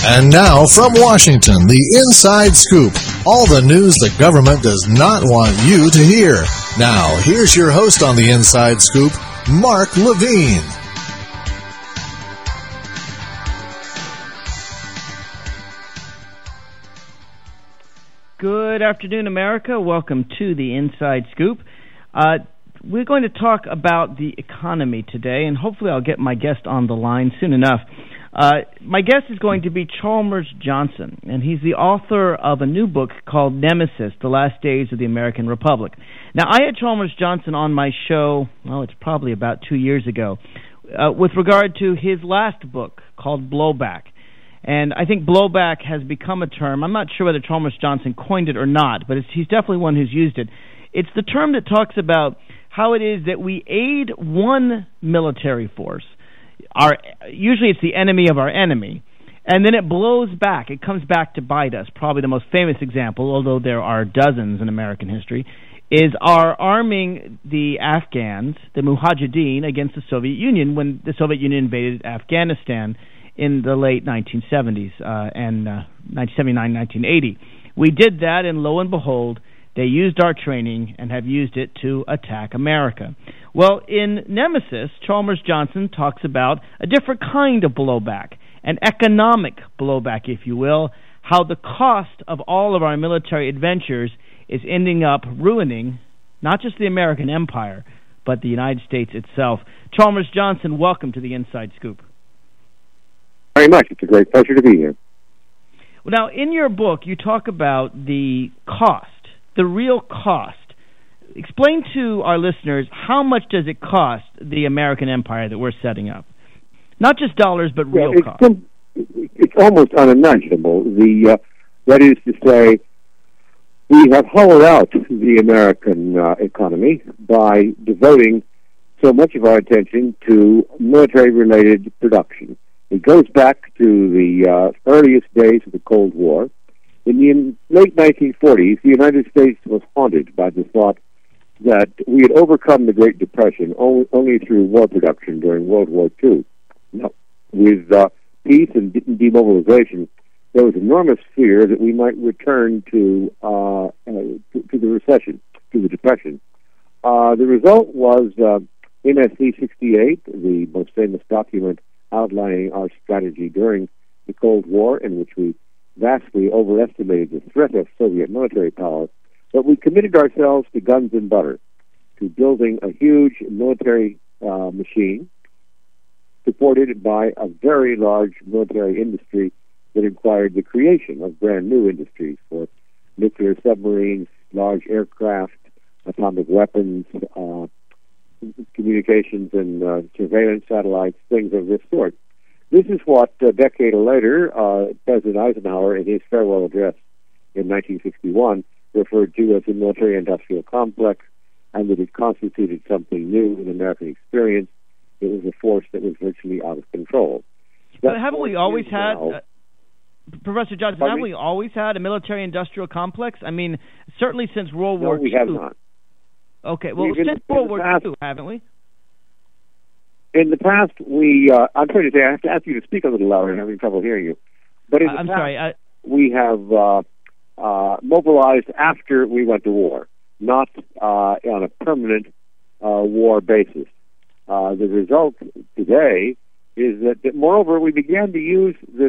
And now from Washington, the Inside Scoop. All the news the government does not want you to hear. Now, here's your host on the Inside Scoop, Mark Levine. Good afternoon, America. Welcome to the Inside Scoop. We're going to talk about the economy today, and hopefully I'll get my guest on the line soon enough. My guest is going to be Chalmers Johnson, and he's the author of a new book called Nemesis, The Last Days of the American Republic. Now, I had Chalmers Johnson on my show, it's probably about 2 years ago, with regard to his last book called Blowback. And I think blowback has become a term. I'm not sure whether Chalmers Johnson coined it or not, but he's definitely one who's used it. It's the term that talks about how it is that we aid one military force. Usually it's the enemy of our enemy, and then it blows back. It comes back to bite us. Probably the most famous example, although there are dozens in American history, is our arming the Afghans, the Mujahideen, against the Soviet Union when the Soviet Union invaded Afghanistan in the late 1970s and 1979, 1980. We did that, and lo and behold, they used our training and have used it to attack America. Well, in Nemesis, Chalmers Johnson talks about a different kind of blowback, an economic blowback, if you will, how the cost of all of our military adventures is ending up ruining not just the American empire, but the United States itself. Chalmers Johnson, welcome to the Inside Scoop. Very much. It's a great pleasure to be here. Well, now, in your book, you talk about the cost, the real cost. Explain to our listeners, how much does it cost the American empire that we're setting up? Not just dollars, but real cost. It's almost unimaginable. That is to say, we have hollowed out the American economy by devoting so much of our attention to military-related production. It goes back to the earliest days of the Cold War. In the late 1940s, the United States was haunted by the thought that we had overcome the Great Depression only through war production during World War II. Now, with peace and demobilization, there was enormous fear that we might return to the recession, to the Depression. The result was NSC 68, the most famous document outlining our strategy during the Cold War, in which we vastly overestimated the threat of Soviet military power, but we committed ourselves to guns and butter, to building a huge military machine supported by a very large military industry that required the creation of brand new industries for nuclear submarines, large aircraft, atomic weapons, communications and surveillance satellites, things of this sort. This is what, a decade later, President Eisenhower, in his farewell address in 1961, referred to as the military-industrial complex, and that it constituted something new in American experience. It was a force that was virtually out of control. But haven't we always had, Professor Johnson, haven't we always had a military-industrial complex? I mean, certainly since World War II. No, we have not. Okay, well, since World War II, haven't we? In the past, I'm trying to say, I have to ask you to speak a little louder. I'm having trouble hearing you. But in the past, we have mobilized after we went to war, not on a permanent war basis. The result today is that, moreover, we began to use this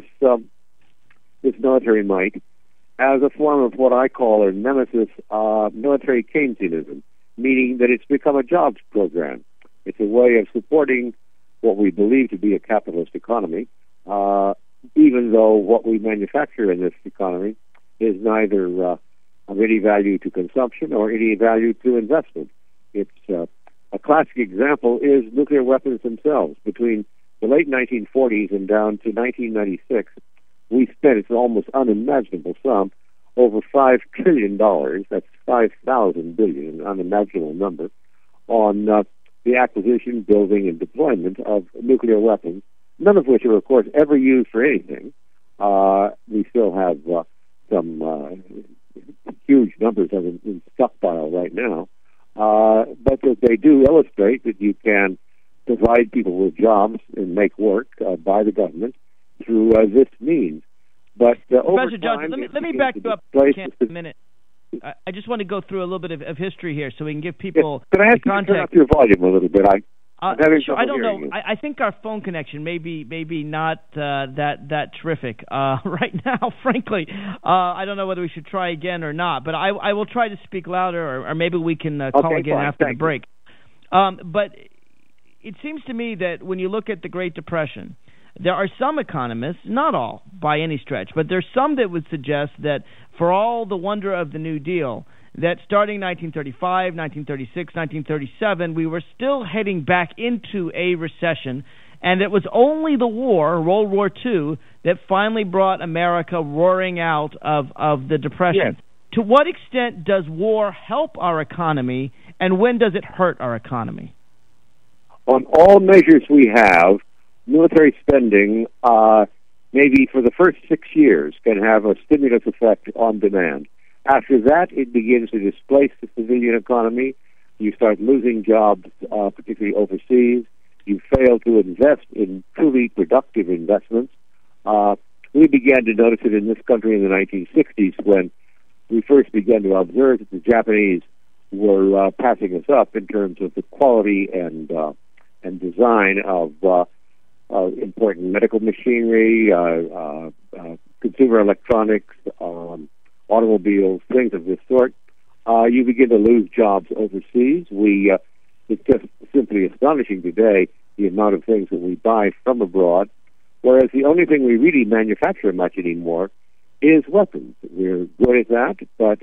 military might as a form of what I call a nemesis, military Keynesianism, meaning that it's become a jobs program. It's a way of supporting what we believe to be a capitalist economy, even though what we manufacture in this economy is neither of any value to consumption or any value to investment. It's a classic example is nuclear weapons themselves. Between the late 1940s and down to 1996, we spent, it's an almost unimaginable sum, over $5 trillion, that's 5,000 billion, an unimaginable number, on the acquisition, building, and deployment of nuclear weapons, none of which are, of course, ever used for anything. We still have some huge numbers of them in stockpile right now, but that they do illustrate that you can provide people with jobs and make work by the government through this means. But Professor Johnson, let me back you up for a minute. I just want to go through a little bit of history here so we can give people Can I ask the you context. to turn up your volume a little bit? I'm having sure. trouble I don't know. you. I think our phone connection may be not that terrific right now. Frankly, I don't know whether we should try again or not. But I will try to speak louder, or maybe we can call again after the break. But it seems to me that when you look at the Great Depression, there are some economists, not all by any stretch, but there's some that would suggest that for all the wonder of the New Deal, that starting 1935, 1936, 1937, we were still heading back into a recession, and it was only the war, World War II, that finally brought America roaring out of the Depression. Yes. To what extent does war help our economy, and when does it hurt our economy? On all measures we have, military spending, maybe for the first 6 years, can have a stimulus effect on demand. After that, it begins to displace the civilian economy. You start losing jobs, particularly overseas. You fail to invest in truly productive investments. We began to notice it in this country in the 1960s when we first began to observe that the Japanese were passing us up in terms of the quality and design of important medical machinery, consumer electronics, automobiles, things of this sort. You begin to lose jobs overseas. It's just simply astonishing today the amount of things that we buy from abroad, whereas the only thing we really manufacture much anymore is weapons. We're good at that, but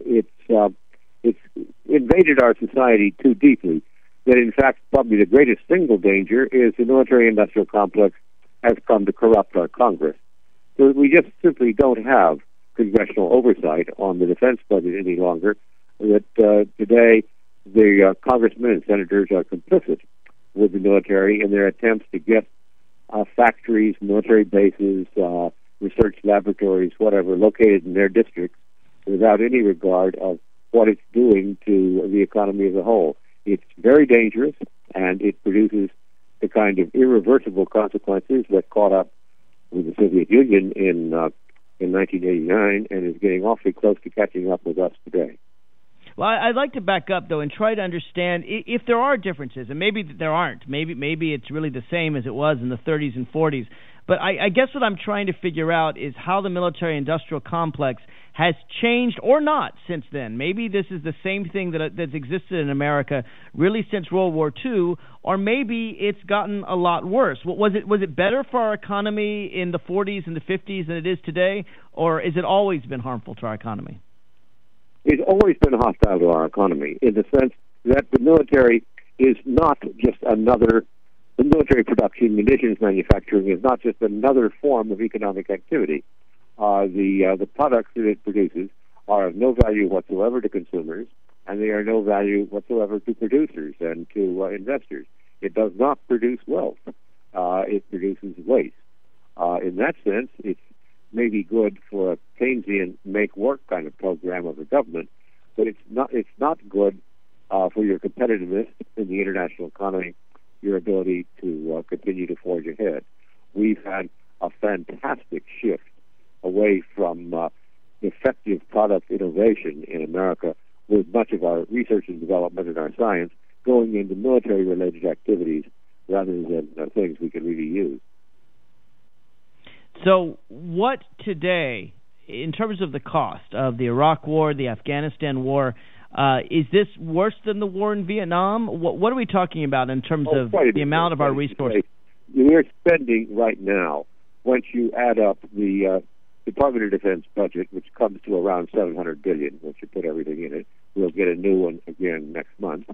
it's invaded our society too deeply that, in fact, probably the greatest single danger is the military-industrial complex has come to corrupt our Congress. So we just simply don't have congressional oversight on the defense budget any longer, that today the congressmen and senators are complicit with the military in their attempts to get factories, military bases, research laboratories, whatever, located in their districts without any regard of what it's doing to the economy as a whole. It's very dangerous, and it produces the kind of irreversible consequences that caught up with the Soviet Union in 1989 and is getting awfully close to catching up with us today. Well, I'd like to back up, though, and try to understand if there are differences, and maybe there aren't. Maybe it's really the same as it was in the 30s and 40s. But I guess what I'm trying to figure out is how the military-industrial complex has changed or not since then. Maybe this is the same thing that's existed in America really since World War II, or maybe it's gotten a lot worse. Was it better for our economy in the 40s and the 50s than it is today, or has it always been harmful to our economy? It's always been hostile to our economy in the sense that the military is not just another. The military production, munitions manufacturing, is not just another form of economic activity. The products that it produces are of no value whatsoever to consumers, and they are no value whatsoever to producers and to investors. It does not produce wealth. It produces waste. In that sense, it's maybe good for a Keynesian make-work kind of program of the government, but it's not good for your competitiveness in the international economy, your ability to continue to forge ahead. We've had a fantastic shift away from effective product innovation in America, with much of our research and development and our science going into military-related activities rather than things we can really use. So what today, in terms of the cost of the Iraq War, the Afghanistan War, is this worse than the war in Vietnam? What are we talking about in terms of the amount of our resources? We're spending right now, once you add up the Department of Defense budget, which comes to around $700 billion, once you put everything in it. We'll get a new one again next month.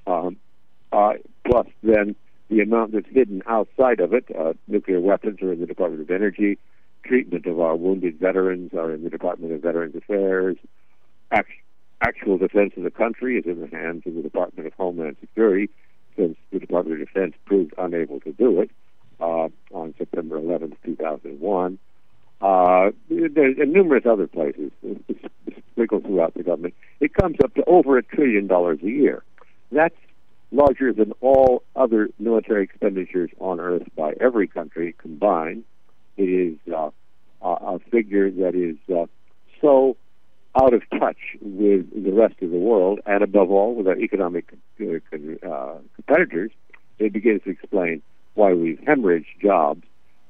Plus then the amount that's hidden outside of it, nuclear weapons are in the Department of Energy, treatment of our wounded veterans are in the Department of Veterans Affairs, actual defense of the country is in the hands of the Department of Homeland Security, since the Department of Defense proved unable to do it on September 11th, 2001. And numerous other places sprinkled throughout the government. It comes up to over $1 trillion a year. That's larger than all other military expenditures on Earth by every country combined. It is a figure that is so out of touch with the rest of the world, and above all with our economic competitors, it begins to explain why we've hemorrhaged jobs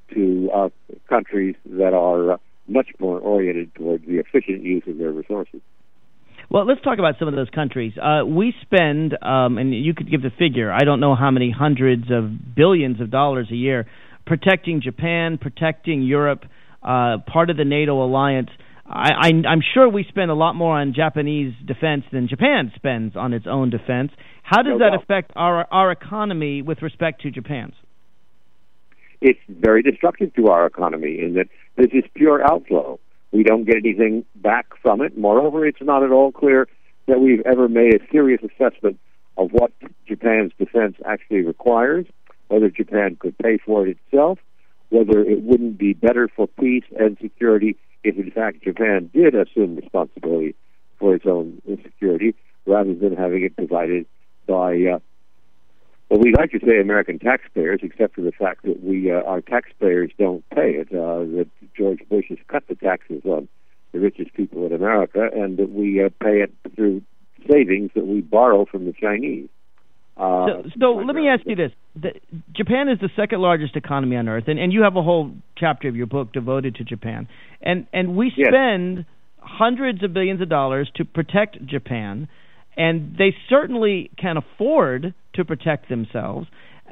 to countries that are much more oriented towards the efficient use of their resources. Well, let's talk about some of those countries. We spend, and you could give the figure, I don't know how many hundreds of billions of dollars a year, protecting Japan, protecting Europe, part of the NATO alliance. I'm sure we spend a lot more on Japanese defense than Japan spends on its own defense. How does that affect our economy with respect to Japan's? It's very destructive to our economy in that this is pure outflow. We don't get anything back from it. Moreover, it's not at all clear that we've ever made a serious assessment of what Japan's defense actually requires, whether Japan could pay for it itself, whether it wouldn't be better for peace and security if, in fact, Japan did assume responsibility for its own security, rather than having it provided by, well, we like to say American taxpayers, except for the fact that our taxpayers don't pay it, that George Bush has cut the taxes on the richest people in America, and that we pay it through savings that we borrow from the Chinese. So let me ask you this. Japan is the second largest economy on earth, and you have a whole chapter of your book devoted to Japan. And we spend hundreds of billions of dollars to protect Japan, and they certainly can afford to protect themselves.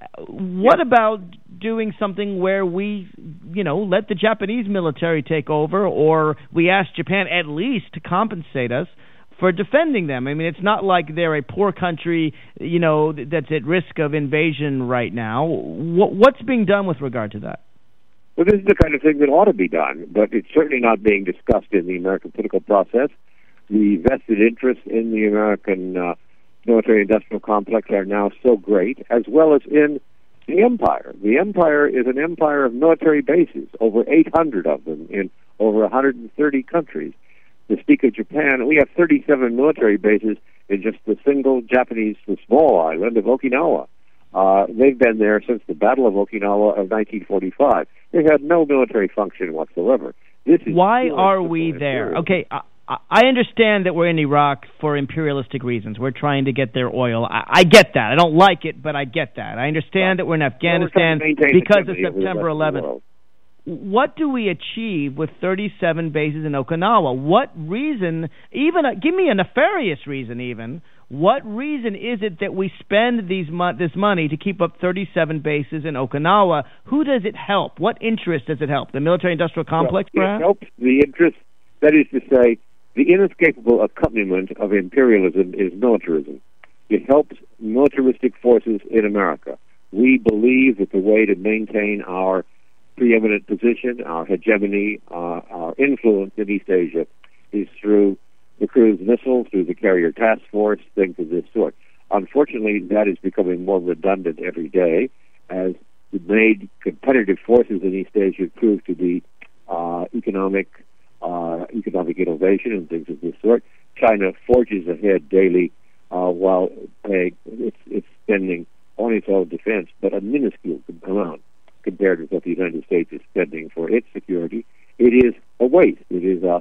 What about doing something where we, let the Japanese military take over, or we ask Japan at least to compensate us for defending them? I mean, it's not like they're a poor country, that's at risk of invasion right now. What's being done with regard to that? Well, this is the kind of thing that ought to be done, but it's certainly not being discussed in the American political process. The vested interests in the American military-industrial complex are now so great, as well as in the empire. The empire is an empire of military bases, over 800 of them in over 130 countries. To speak of Japan, we have 37 military bases in just the single Japanese small island of Okinawa. They've been there since the Battle of Okinawa of 1945. They had no military function whatsoever. Why are we there? Okay, I understand that we're in Iraq for imperialistic reasons. We're trying to get their oil. I get that. I don't like it, but I get that. I understand that we're in Afghanistan because of September 11th. What do we achieve with 37 bases in Okinawa? What reason, give me a nefarious reason even, what reason is it that we spend this money to keep up 37 bases in Okinawa? Who does it help? What interest does it help? The military-industrial complex, perhaps? It helps the interest, that is to say, the inescapable accompaniment of imperialism is militarism. It helps militaristic forces in America. We believe that the way to maintain our preeminent position, our hegemony, our influence in East Asia is through the cruise missiles, through the carrier task force, things of this sort. Unfortunately, that is becoming more redundant every day as the main competitive forces in East Asia prove to be economic innovation and things of this sort. China forges ahead daily while it's spending on its own defense, but a minuscule amount compared with what the United States is spending for its security. It is a waste. It is a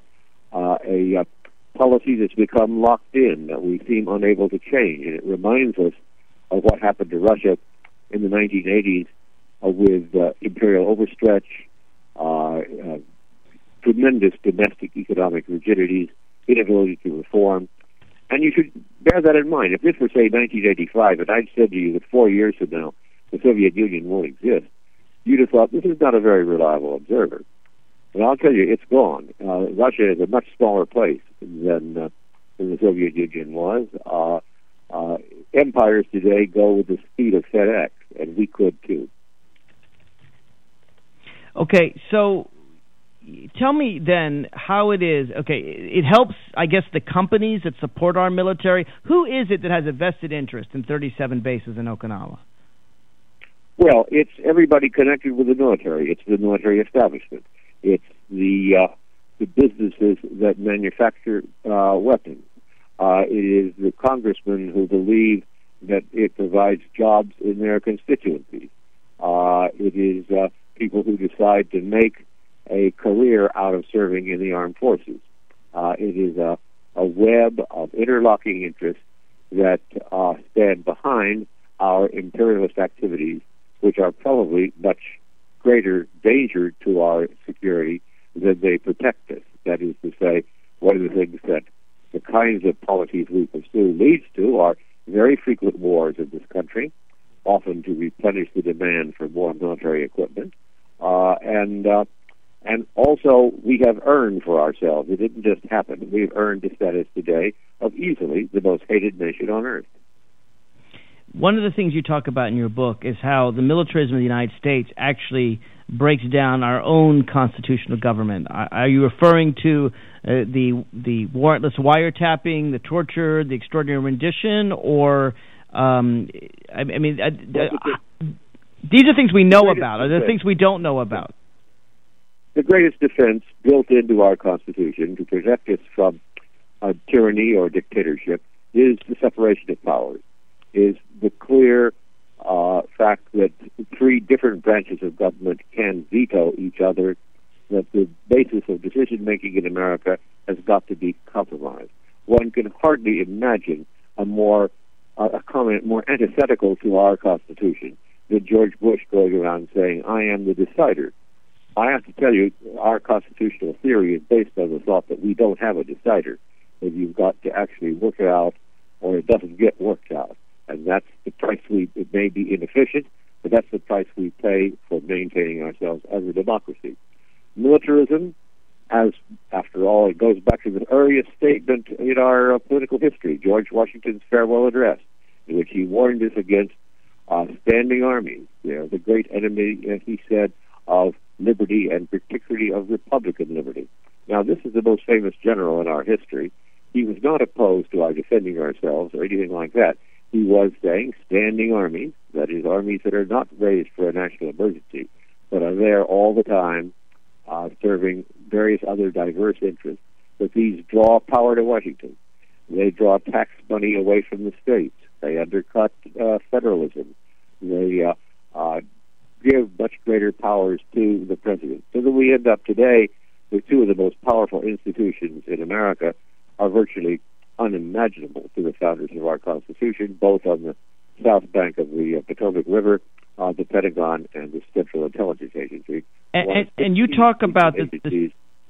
policy that's become locked in, that we seem unable to change. And it reminds us of what happened to Russia in the 1980s with imperial overstretch, tremendous domestic economic rigidities, inability to reform. And you should bear that in mind. If this were, say, 1985, and I'd said to you that 4 years from now the Soviet Union won't exist, you'd have thought this is not a very reliable observer. And I'll tell you, it's gone. Russia is a much smaller place than the Soviet Union was. Empires today go with the speed of FedEx, and we could too. Okay, so tell me then how it is. Okay, it helps, I guess, the companies that support our military. Who is it that has a vested interest in 37 bases in Okinawa? Well, it's everybody connected with the military. It's the military establishment. It's the businesses that manufacture weapons. It is the congressmen who believe that it provides jobs in their constituencies. It is people who decide to make a career out of serving in the armed forces. It is a web of interlocking interests that stand behind our imperialist activities, which are probably much greater danger to our security than they protect us. That is to say, one of the things that the kinds of policies we pursue leads to are very frequent wars in this country, often to replenish the demand for more military equipment, and also we have earned for ourselves. It didn't just happen. We've earned the status today of easily the most hated nation on earth. One of the things you talk about in your book is how the militarism of the United States actually breaks down our own constitutional government. Are you referring to the warrantless wiretapping, the torture, the extraordinary rendition, or these are things we know about. Are there things we don't know about? The greatest defense built into our Constitution to protect us from tyranny or dictatorship is the separation of powers, is the clear fact that three different branches of government can veto each other, that the basis of decision-making in America has got to be compromised. One can hardly imagine a comment more antithetical to our Constitution than George Bush going around saying, "I am the decider." I have to tell you, our constitutional theory is based on the thought that we don't have a decider, that you've got to actually work it out or it doesn't get worked out. And that's the price it may be inefficient, but that's the price we pay for maintaining ourselves as a democracy. Militarism, after all, it goes back to the earliest statement in our political history, George Washington's farewell address, in which he warned us against standing armies, the great enemy, he said, of liberty and particularly of Republican liberty. Now, this is the most famous general in our history. He was not opposed to our defending ourselves or anything like that. He was saying standing armies, that is, armies that are not raised for a national emergency, but are there all the time, serving various other diverse interests, that these draw power to Washington. They draw tax money away from the states. They undercut federalism. They give much greater powers to the president. So that we end up today with two of the most powerful institutions in America are virtually unimaginable to the founders of our Constitution, both on the south bank of the Potomac River, the Pentagon, and the Central Intelligence Agency. And you talk about the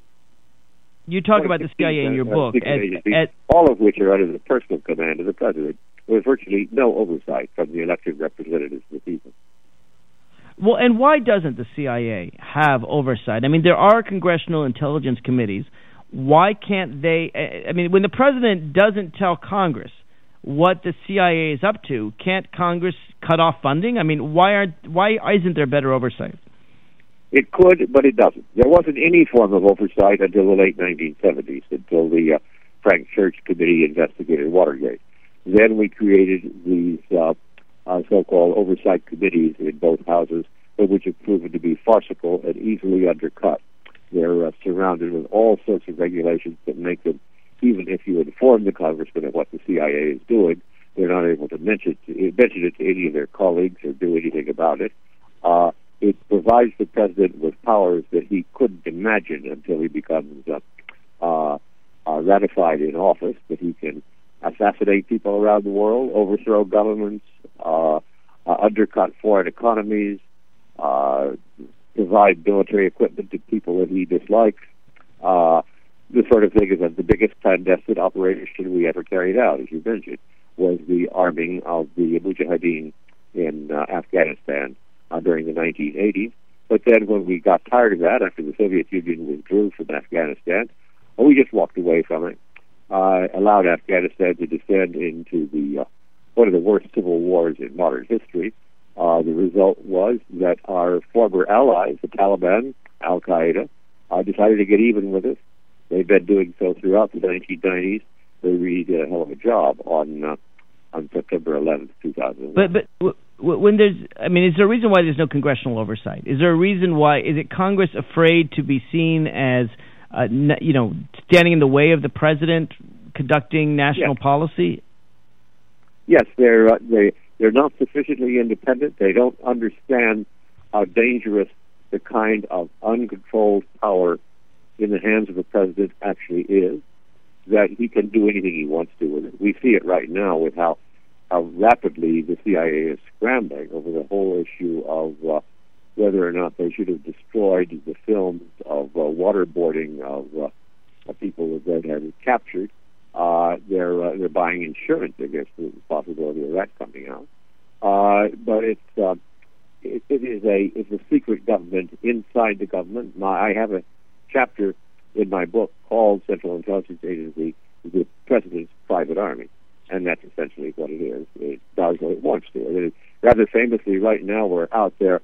CIA in your book, all of which are under the personal command of the president, with virtually no oversight from the elected representatives of the people. Well, and why doesn't the CIA have oversight? I mean, there are congressional intelligence committees. Why can't they? I mean, when the president doesn't tell Congress what the CIA is up to, can't Congress cut off funding? I mean, why isn't there better oversight? It could, but it doesn't. There wasn't any form of oversight until the late 1970s, until the Frank Church Committee investigated Watergate. Then we created these so-called oversight committees in both houses, which have proven to be farcical and easily undercut. They're surrounded with all sorts of regulations that make them, even if you inform the congressman of what the CIA is doing, they're not able to mention it to any of their colleagues or do anything about it. It provides the president with powers that he couldn't imagine until he becomes ratified in office, that he can assassinate people around the world, overthrow governments, undercut foreign economies, provide military equipment to people that he dislikes. This sort of thing is the biggest clandestine operation we ever carried out, as you mentioned, was the arming of the Mujahideen in Afghanistan during the 1980s. But then when we got tired of that, after the Soviet Union withdrew from Afghanistan, we just walked away from it, allowed Afghanistan to descend into the one of the worst civil wars in modern history. The result was that our former allies, the Taliban, Al-Qaeda, decided to get even with us. They've been doing so throughout the 1990s. They really did a hell of a job on September 11th, 2001. But when there's, I mean, is there a reason why there's no congressional oversight? Is there a reason why? Is it Congress afraid to be seen as, standing in the way of the president conducting national policy? Yes, they're not sufficiently independent. They don't understand how dangerous the kind of uncontrolled power in the hands of the president actually is, that he can do anything he wants to with it. We see it right now with how rapidly the CIA is scrambling over the whole issue of whether or not they should have destroyed the films of waterboarding of people that they had captured. They're buying insurance against the possibility of that coming out. But it's a secret government inside the government. I have a chapter in my book called Central Intelligence Agency, the President's Private Army, and that's essentially what it is. It does what it wants to. It is, rather famously, right now we're out there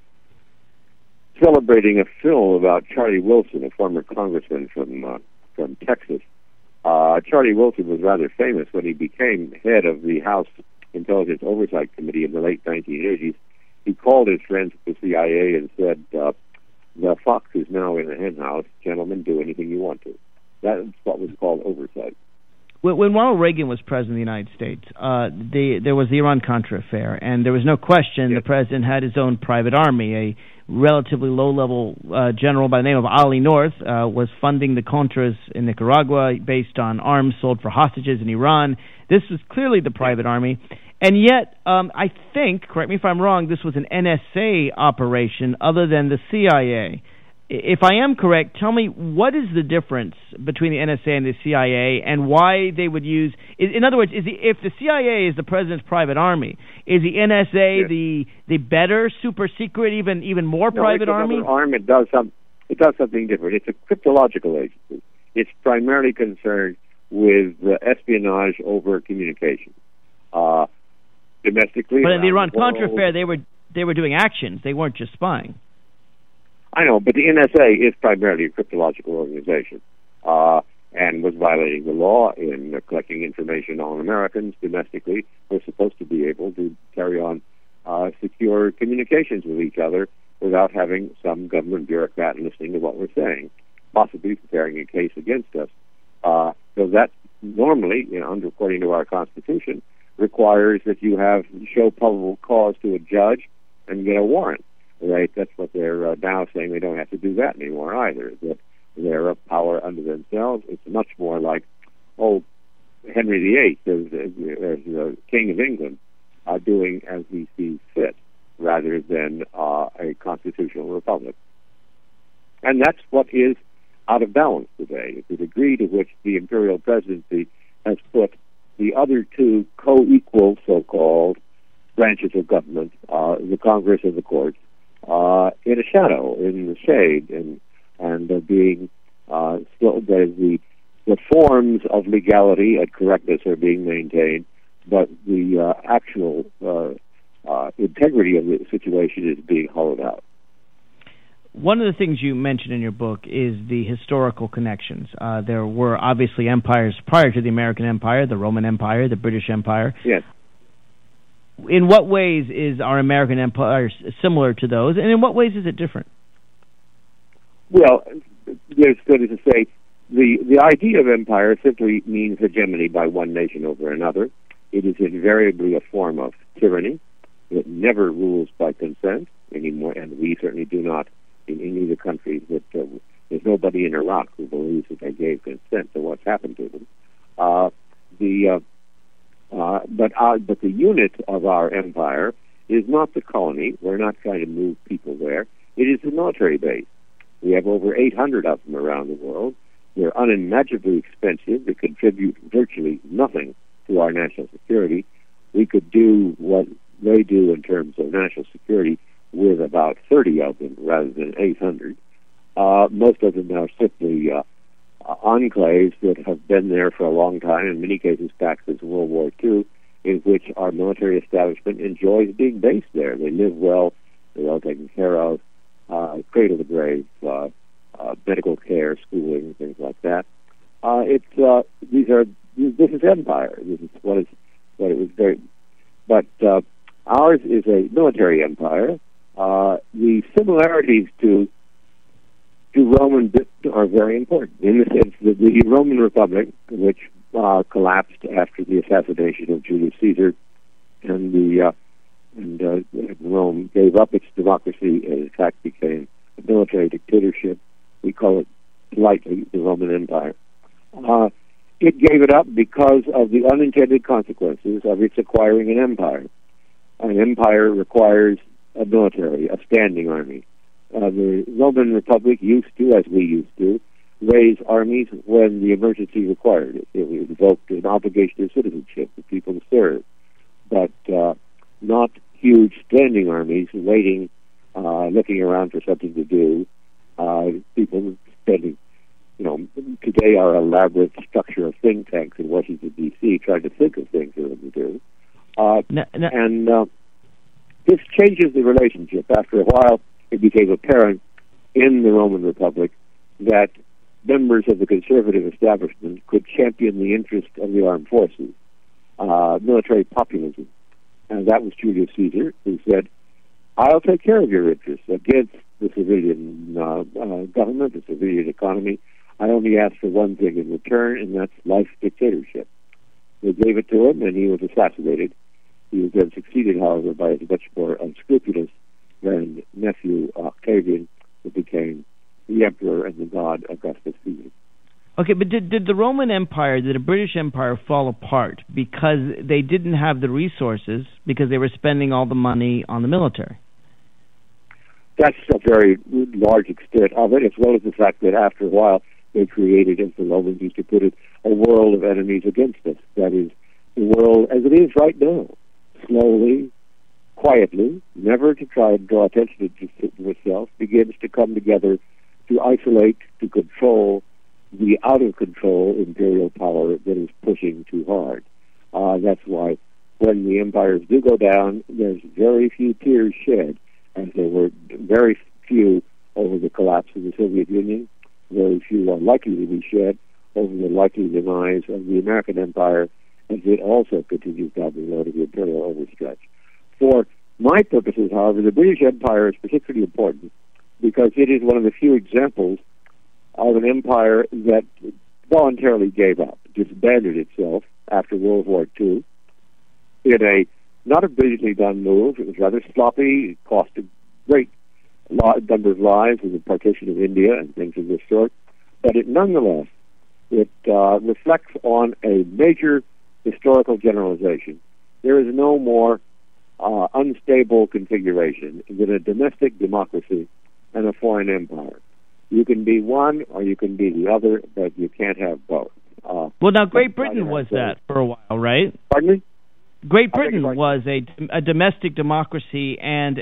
celebrating a film about Charlie Wilson, a former congressman from Texas. Charlie Wilson was rather famous when he became head of the House Intelligence Oversight Committee in the late 1980s. He called his friends at the CIA and said, the fox is now in the hen house. Gentlemen, do anything you want to. That's what was called oversight. When Ronald Reagan was president of the United States, there was the Iran-Contra affair, and there was no question the president had his own private army. A relatively low-level general by the name of Ali North was funding the Contras in Nicaragua based on arms sold for hostages in Iran. This was clearly the private army. And yet, I think, correct me if I'm wrong, this was an NSA operation other than the CIA. If I am correct, tell me, what is the difference between the NSA and the CIA, and why they would use... In other words, if the CIA is the president's private army, is the NSA the better, super secret, even more private army? It does something different. It's a cryptological agency. It's primarily concerned with espionage over communication. Domestically, but in the Iran-Contra affair, they were doing actions. They weren't just spying. I know, but the NSA is primarily a cryptological organization, and was violating the law in collecting information on Americans domestically. We're supposed to be able to carry on secure communications with each other without having some government bureaucrat listening to what we're saying, possibly preparing a case against us. So that normally, according to our Constitution, requires that you show probable cause to a judge and get a warrant. Right? That's what they're now saying. They don't have to do that anymore either. That they're a power unto themselves. It's much more like, Henry VIII, as the King of England, doing as he sees fit, rather than a constitutional republic. And that's what is out of balance today. It's the degree to which the imperial presidency has put the other two co-equal, so-called, branches of government, the Congress and the courts, in a shadow, in the shade, and being still the forms of legality and correctness are being maintained, but the actual integrity of the situation is being hollowed out. One of the things you mentioned in your book is the historical connections. There were obviously empires prior to the American Empire, the Roman Empire, the British Empire. Yes. In what ways is our American empire similar to those, and in what ways is it different? Well, there's good to say, the idea of empire simply means hegemony by one nation over another. It is invariably a form of tyranny. It never rules by consent anymore, and we certainly do not in any of the countries that there's nobody in Iraq who believes that they gave consent to what's happened to them. But the unit of our empire is not the colony. We're not trying to move people there. It is the military base. We have over 800 of them around the world. They're unimaginably expensive. They contribute virtually nothing to our national security. We could do what they do in terms of national security with about 30 of them rather than 800. Most of them are simply enclaves that have been there for a long time, in many cases back since World War II, in which our military establishment enjoys being based there. They live well, they're well taken care of, cradle to grave, medical care, schooling, things like that. This is empire. This is what it was very. But ours is a military empire. The similarities to Roman are very important in the sense that the Roman Republic, which collapsed after the assassination of Julius Caesar, and Rome gave up its democracy and in fact became a military dictatorship. We call it politely the Roman Empire. It gave it up because of the unintended consequences of its acquiring an empire. An empire requires a military, a standing army. The Roman Republic used to, as we used to, raise armies when the emergency required it. It invoked an obligation of citizenship for people to serve, but not huge standing armies waiting, looking around for something to do. People spending, today our elaborate structure of think tanks in Washington, D.C., trying to think of things for them to do. And this changes the relationship. After a while, it became apparent in the Roman Republic that members of the conservative establishment could champion the interest of the armed forces, military populism. And that was Julius Caesar, who said, I'll take care of your interests against the civilian government, the civilian economy. I only ask for one thing in return, and that's life dictatorship. They gave it to him, and he was assassinated. He was then succeeded, however, by his much more unscrupulous nephew Octavian, who became the emperor and the god Augustus Caesar. Okay, but did the Roman Empire, did the British Empire fall apart because they didn't have the resources, because they were spending all the money on the military? That's a very large extent of it, as well as the fact that after a while they created, as the Romans used to put it, a world of enemies against us. That is, the world as it is right now, slowly, quietly, never to try and draw attention to itself, begins to come together to isolate, to control the out-of-control imperial power that is pushing too hard. That's why when the empires do go down, there's very few tears shed, as there were very few over the collapse of the Soviet Union. Very few are likely to be shed over the likely demise of the American empire, as it also continues down the road of the imperial overstretch. For my purposes, however, the British Empire is particularly important because it is one of the few examples of an empire that voluntarily gave up, disbanded itself after World War II in a not a brilliantly done move. It was rather sloppy. It cost a great number of lives in the partition of India and things of this sort. But it nonetheless, it reflects on a major historical generalization. There is no more unstable configuration than a domestic democracy and a foreign empire. You can be one or you can be the other, but you can't have both. Well, now Great Britain was that for a while, right? Pardon me? Great Britain was a domestic democracy and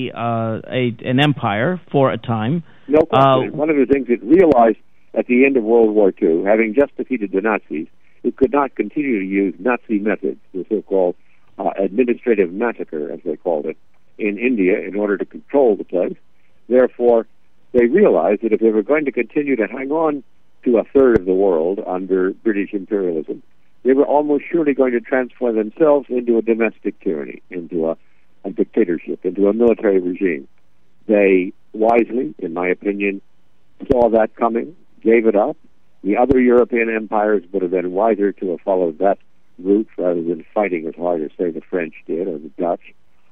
an empire for a time. No question. One of the things it realized at the end of World War II, having just defeated the Nazis, it could not continue to use Nazi methods, the so-called administrative massacre, as they called it, in India in order to control the place. Therefore, they realized that if they were going to continue to hang on to a third of the world under British imperialism, they were almost surely going to transform themselves into a domestic tyranny, into a dictatorship, into a military regime. They wisely, in my opinion, saw that coming, gave it up. The other European empires would have been wiser to have followed that route rather than fighting as hard as, say, the French did or the Dutch.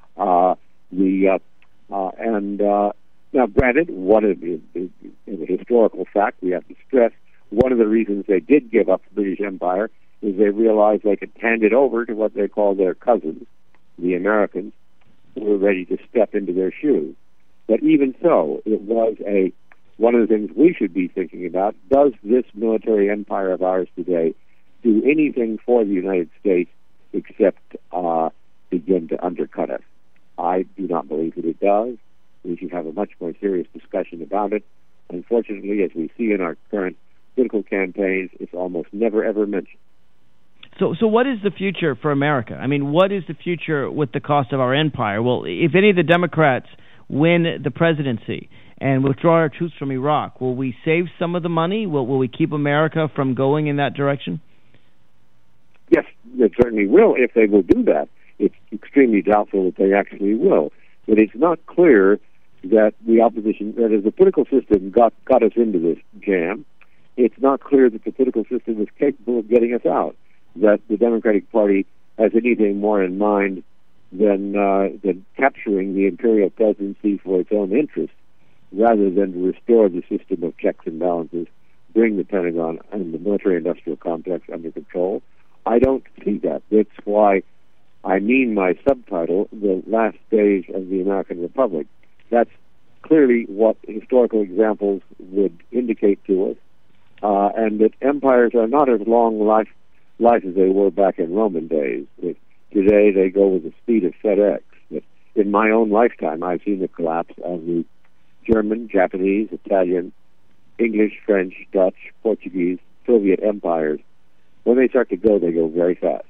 Now, granted, one of the historical fact we have to stress, one of the reasons they did give up the British Empire is they realized they could hand it over to what they call their cousins, the Americans, who were ready to step into their shoes. But even so, it was one of the things we should be thinking about. Does this military empire of ours today do anything for the United States except begin to undercut us? I do not believe that it does. We should have a much more serious discussion about it. Unfortunately, as we see in our current political campaigns, it's almost never, ever mentioned. So what is the future for America? I mean, what is the future with the cost of our empire? Well, if any of the Democrats win the presidency and withdraw our troops from Iraq, will we save some of the money? Will we keep America from going in that direction? Yes, they certainly will if they will do that. It's extremely doubtful that they actually will. But it's not clear that the opposition, that as the political system got us into this jam, it's not clear that the political system is capable of getting us out, that the Democratic Party has anything more in mind than capturing the imperial presidency for its own interests rather than to restore the system of checks and balances, bring the Pentagon and the military-industrial complex under control. I don't see that. That's why I mean my subtitle, The Last Days of the American Republic. That's clearly what historical examples would indicate to us, and that empires are not as long life as they were back in Roman days. That today they go with the speed of FedEx. That in my own lifetime, I've seen the collapse of the German, Japanese, Italian, English, French, Dutch, Portuguese, Soviet empires. When they start to go, they go very fast.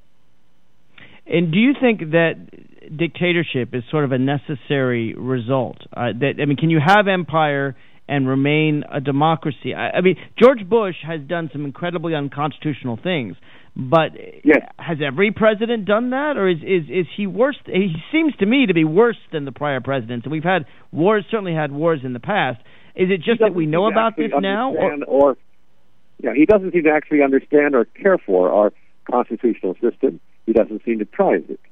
And do you think that dictatorship is sort of a necessary result? Can you have empire and remain a democracy? George Bush has done some incredibly unconstitutional things, but yes. Has every president done that, or is he worse? He seems to me to be worse than the prior presidents. And we've had wars, certainly had wars in the past. Is it just that we know about this now? He doesn't seem to actually understand or care for our constitutional system. He doesn't seem to prize it.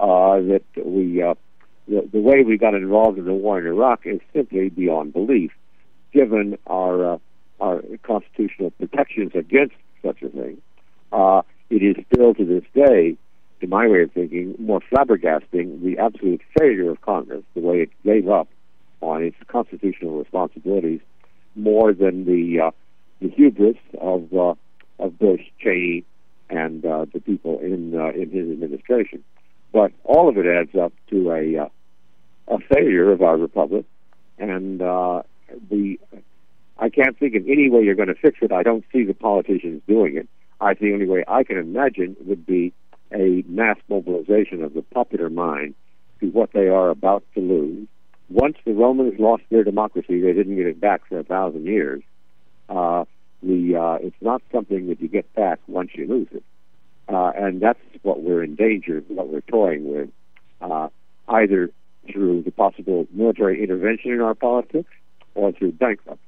The way we got involved in the war in Iraq is simply beyond belief, given our constitutional protections against such a thing. It is still to this day, to my way of thinking, more flabbergasting the absolute failure of Congress, the way it gave up on its constitutional responsibilities, more than the hubris of Bush, Cheney, and the people in his administration. But all of it adds up to a failure of our republic, and I can't think of any way you're going to fix it. I don't see the politicians doing it. I think the only way I can imagine would be a mass mobilization of the popular mind to what they are about to lose. Once the Romans lost their democracy, they didn't get it back for 1,000 years. It's not something that you get back once you lose it. And that's what we're in danger, what we're toying with, either through the possible military intervention in our politics or through bankruptcy.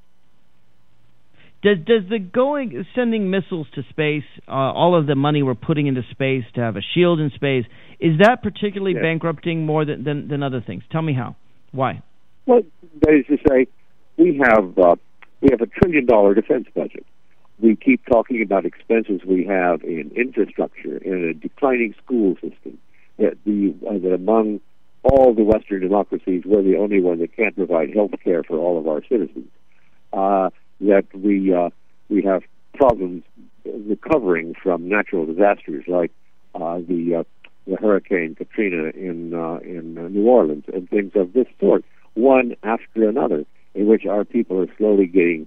Does sending missiles to space, all of the money we're putting into space to have a shield in space, is that particularly bankrupting more than other things? Tell me how. Why? Well, that is to say, we have a $1 trillion defense budget. We keep talking about expenses we have in infrastructure, in a declining school system. That among all the Western democracies, we're the only one that can't provide health care for all of our citizens. That we have problems recovering from natural disasters like the Hurricane Katrina in New Orleans and things of this sort, one after another, in which our people are slowly getting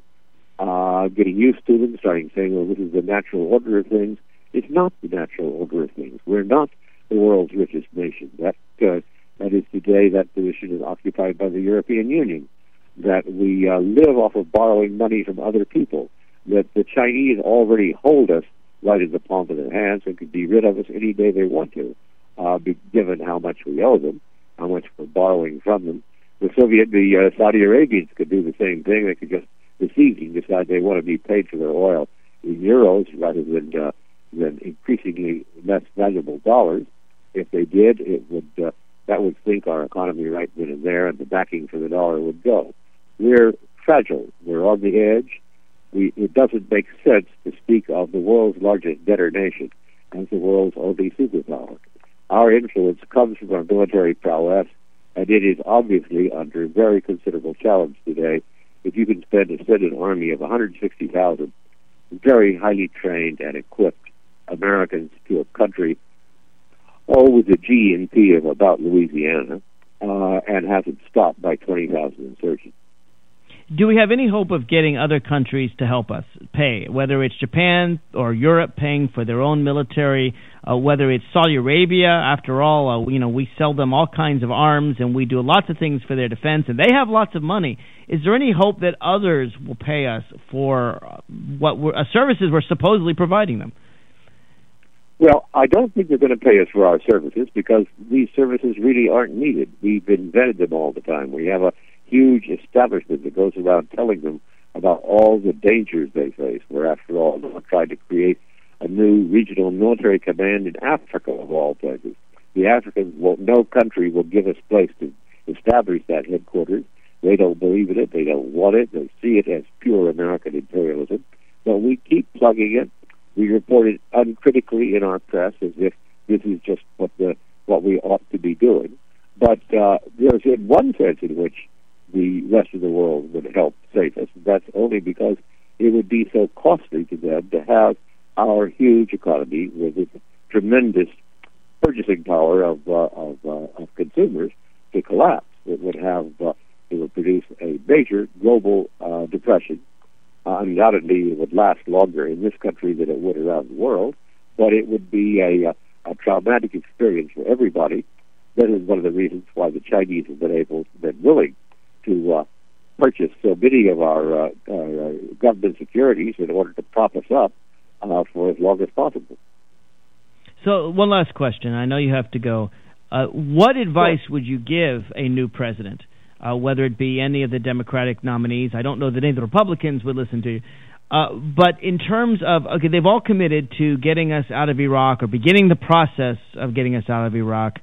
used to them, starting saying, well, this is the natural order of things. It's not the natural order of things. We're not the world's richest nation. That is today, that position is occupied by the European Union. That we live off of borrowing money from other people. That the Chinese already hold us right in the palm of their hands and could be rid of us any day they want to, given how much we owe them, how much we're borrowing from them. The Saudi Arabians could do the same thing. They could just this evening decide they want to be paid for their oil in euros rather than increasingly less valuable dollars. If they did, that would sink our economy right then and there, and the backing for the dollar would go. We're fragile. We're on the edge. It doesn't make sense to speak of the world's largest debtor nation as the world's only superpower. Our influence comes from our military prowess, and it is obviously under very considerable challenge today. If you can send an army of 160,000 very highly trained and equipped Americans to a country, with a GNP of about Louisiana, and have it stopped by 20,000 insurgents. Do we have any hope of getting other countries to help us pay, whether it's Japan or Europe paying for their own military, whether it's Saudi Arabia? After all, we sell them all kinds of arms and we do lots of things for their defense, and they have lots of money. Is there any hope that others will pay us for services we're supposedly providing them? Well, I don't think they're going to pay us for our services because these services really aren't needed. We've invented them all the time. We have a huge establishment that goes around telling them about all the dangers they face. We're, after all, trying to create a new regional military command in Africa, of all places. The Africans no country will give us place to establish that headquarters. They don't believe in it. They don't want it. They see it as pure American imperialism. But we keep plugging it. We report it uncritically in our press as if this is just what we ought to be doing. But there's in one sense in which the rest of the world would help save us. That's only because it would be so costly to them to have our huge economy with its tremendous purchasing power of consumers to collapse. It would produce a major global depression. Undoubtedly, it would last longer in this country than it would around the world, but it would be a traumatic experience for everybody. That is one of the reasons why the Chinese have been willing to purchase so many of our government securities in order to prop us up for as long as possible. So, one last question. I know you have to go. What advice would you give a new president, whether it be any of the Democratic nominees? I don't know that any of the Republicans would listen to you. But in terms of, okay, they've all committed to getting us out of Iraq or beginning the process of getting us out of Iraq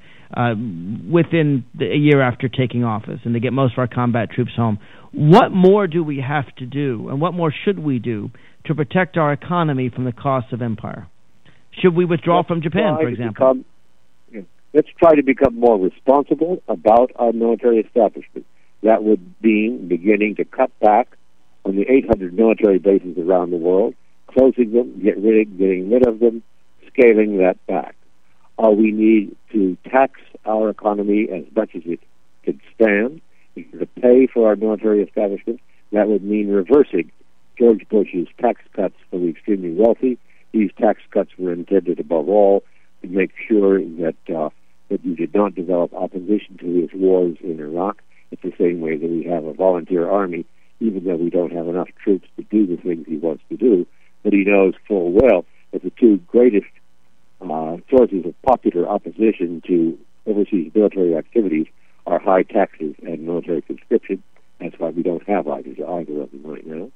within a year after taking office and to get most of our combat troops home. What more do we have to do, and what more should we do to protect our economy from the costs of empire? Should we withdraw from Japan, for example? Let's try to become more responsible about our military establishment. That would mean beginning to cut back on the 800 military bases around the world, closing them, getting rid of them, scaling that back. We need to tax our economy as much as it can stand. We need to pay for our military establishment. That would mean reversing George Bush's tax cuts for the extremely wealthy. These tax cuts were intended, above all, to make sure that you did not develop opposition to his wars in Iraq. It's the same way that we have a volunteer army, even though we don't have enough troops to do the things he wants to do. But he knows full well that the two greatest sources of popular opposition to overseas military activities are high taxes and military conscription. That's why we don't have either of them right now.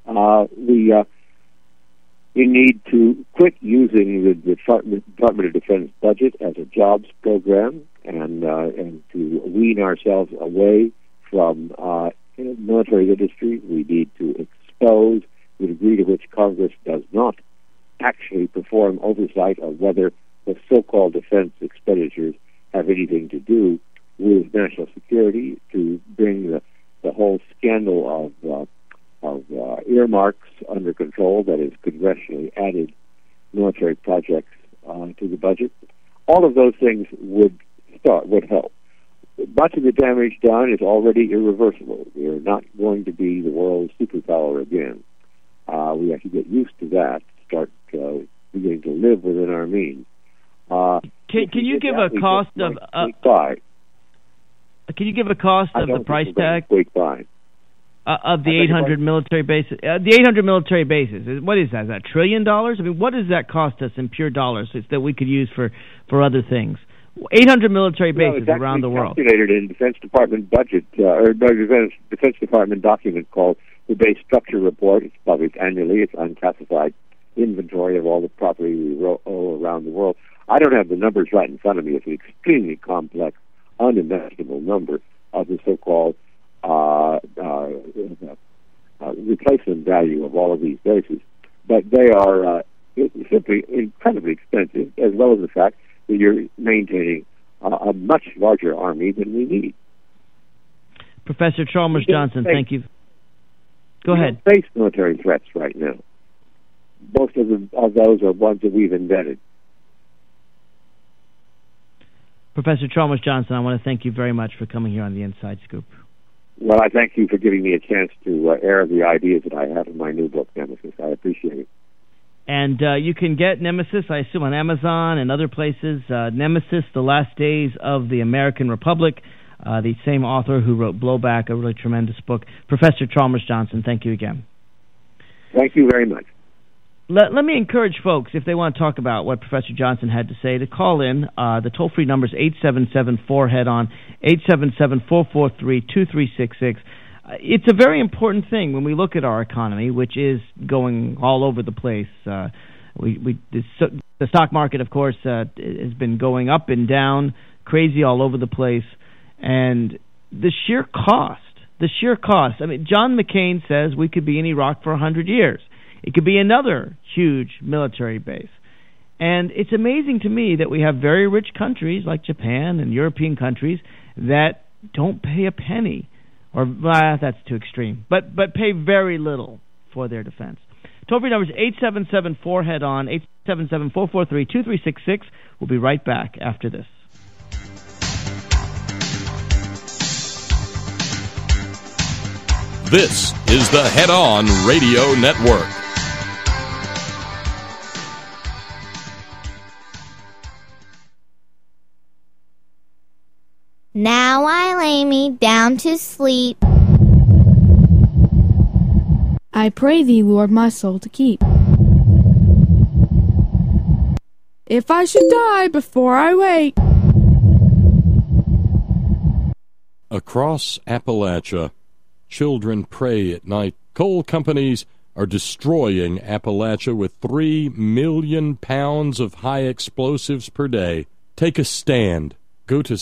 We need to quit using the Department of Defense budget as a jobs program and to wean ourselves away from military industry. We need to expose the degree to which Congress does not actually perform oversight of whether the so-called defense expenditures have anything to do with national security, to bring the whole scandal of earmarks under control, that is, congressionally added military projects to the budget. All of those things would help. Much of the damage done is already irreversible. We are not going to be the world's superpower again. We have to get used to that, start beginning to live within our means. Can you give a cost of? Can you give a cost of the price tag of the 800 military bases? The 800 military bases. What is that? Is that $1 trillion? I mean, what does that cost us in pure dollars that we could use for other things? 800 military bases around the world. It's calculated in Defense Department budget or Defense Department document called the Base Structure Report. It's published annually. It's unclassified inventory of all the property we owe around the world. I don't have the numbers right in front of me. It's an extremely complex, unimaginable number of the so-called replacement value of all of these bases. But they are simply incredibly expensive, as well as the fact that you're maintaining a much larger army than we need. Professor Chalmers Johnson, thank you. Go ahead. We don't face military threats right now. Most of those are ones that we've invented. Professor Chalmers Johnson, I want to thank you very much for coming here on the Inside Scoop. Well, I thank you for giving me a chance to air the ideas that I have in my new book, Nemesis. I appreciate it. And you can get Nemesis, I assume, on Amazon and other places. Nemesis, The Last Days of the American Republic, the same author who wrote Blowback, a really tremendous book. Professor Chalmers Johnson, thank you again. Thank you very much. Let me encourage folks, if they want to talk about what Professor Johnson had to say, to call in. The toll-free number is 877-4-HEAD-ON, 877-443-2366. It's a very important thing when we look at our economy, which is going all over the place. The stock market, of course, has been going up and down, crazy all over the place. And the sheer cost The sheer cost. I mean, John McCain says we could be in Iraq for 100 years. It could be another huge military base. And it's amazing to me that we have very rich countries like Japan and European countries that don't pay a penny, or that's too extreme, but pay very little for their defense. Toll-free number is 877-4HEAD-ON, 877-443-2366. We'll be right back after this. This is the Head On Radio Network. Now I lay me down to sleep. I pray thee, Lord, my soul to keep. If I should die before I wake. Across Appalachia, children pray at night. Coal companies are destroying Appalachia with 3 million pounds of high explosives per day. Take a stand. Go to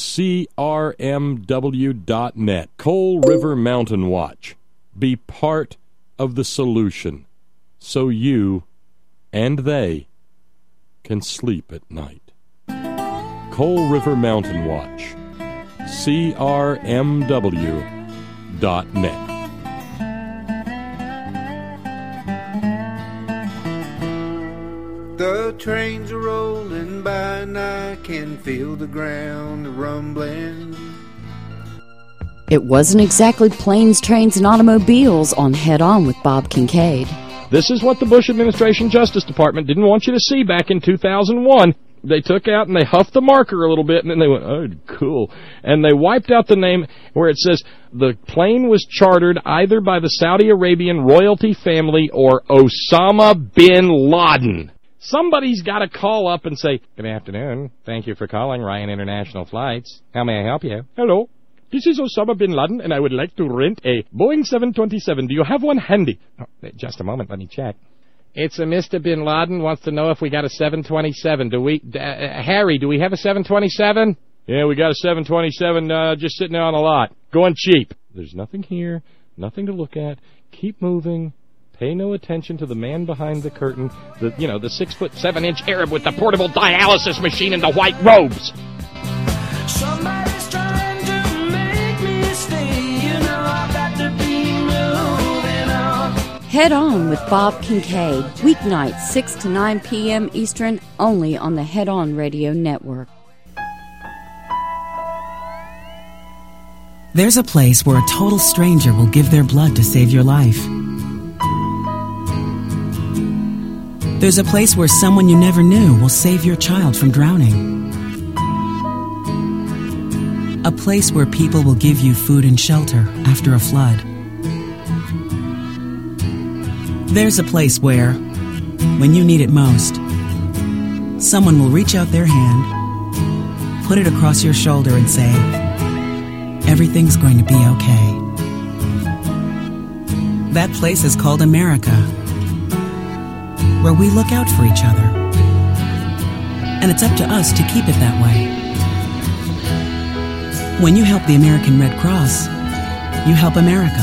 crmw.net. Coal River Mountain Watch. Be part of the solution so you and they can sleep at night. Coal River Mountain Watch. crmw.net. The trains are rolling by and I can feel the ground rumbling. It wasn't exactly planes, trains, and automobiles on Head On with Bob Kincaid. This is what the Bush administration Justice Department didn't want you to see back in 2001. They took out and they huffed the marker a little bit, and then they went, oh, cool. And they wiped out the name where it says the plane was chartered either by the Saudi Arabian royalty family or Osama bin Laden. Somebody's got to call up and say, good afternoon. Thank you for calling Ryan International Flights. How may I help you? Hello. This is Osama bin Laden, and I would like to rent a Boeing 727. Do you have one handy? Oh, just a moment. Let me check. It's a Mr. bin Laden wants to know if we got a 727. Do we, Harry, do we have a 727? Yeah, we got a 727 just sitting there on the lot. Going cheap. There's nothing here, nothing to look at. Keep moving. Pay no attention to the man behind the curtain, the 6'7" Arab with the portable dialysis machine and the white robes. Somebody's trying to make me stay, I've got to be moving on. Head On with Bob Kincaid, weeknights 6 to 9 p.m. Eastern, only on the Head On Radio Network. There's a place where a total stranger will give their blood to save your life. There's a place where someone you never knew will save your child from drowning. A place where people will give you food and shelter after a flood. There's a place where, when you need it most, someone will reach out their hand, put it across your shoulder and say, everything's going to be okay. That place is called America, where we look out for each other. And it's up to us to keep it that way. When you help the American Red Cross, you help America.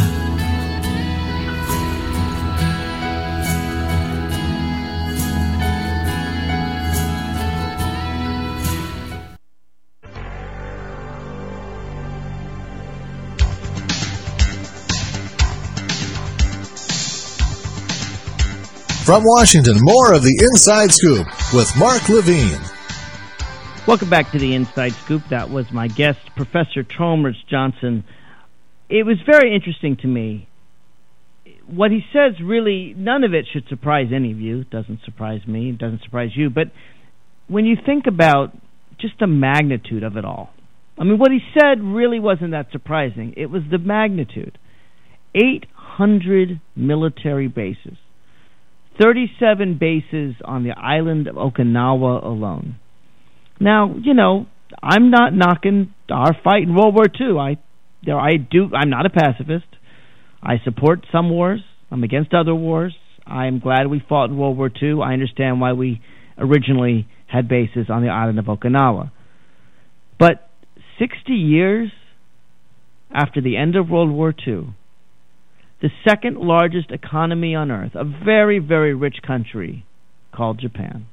From Washington, more of the Inside Scoop with Mark Levine. Welcome back to the Inside Scoop. That was my guest, Professor Chalmers Johnson. It was very interesting to me. What he says, really, none of it should surprise any of you. It doesn't surprise me. It doesn't surprise you. But when you think about just the magnitude of it all, I mean, what he said really wasn't that surprising. It was the magnitude. 800 military bases. 37 bases on the island of Okinawa alone. Now, I'm not knocking our fight in World War II. I'm not a pacifist. I support some wars. I'm against other wars. I'm glad we fought in World War II. I understand why we originally had bases on the island of Okinawa. But 60 years after the end of World War II, the second largest economy on earth, a very, very rich country called Japan.